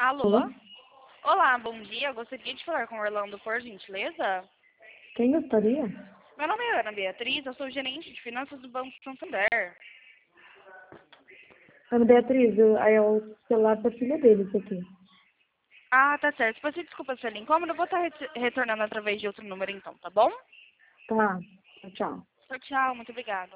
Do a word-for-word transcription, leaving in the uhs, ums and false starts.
Alô? Sim. Olá, bom dia. Eu gostaria de falar com o Orlando, por gentileza. Quem gostaria? Meu nome é Ana Beatriz, eu sou gerente de finanças do Banco Santander. Ana Beatriz, eu- aí é o celular da filha dele, isso aqui. Ah, tá certo. Se você desculpa se ele incômodo, eu vou estar re- retornando através de outro número então, tá bom? Tá. Tchau. Tchau, tchau. Muito obrigada.